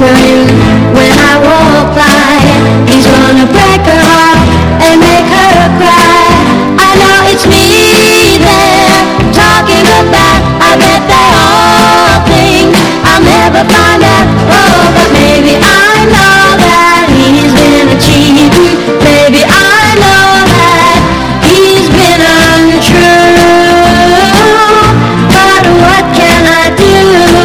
whispering when I walk by. He's gonna break her heart and make her cry. I know it's me there talking goodbye. I bet they all think I'll never find out. Oh, but maybe I know that he's been a cheat. Maybe I know that he's been untrue. But what can I do?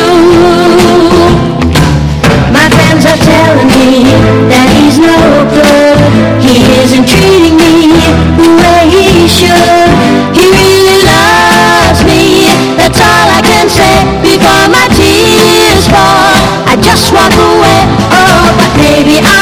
My friends are telling me that he's no good. He isn't treating me the way he should. He really loves me, that's all I can say. Before my tears fall, I just walk away. Oh, but maybe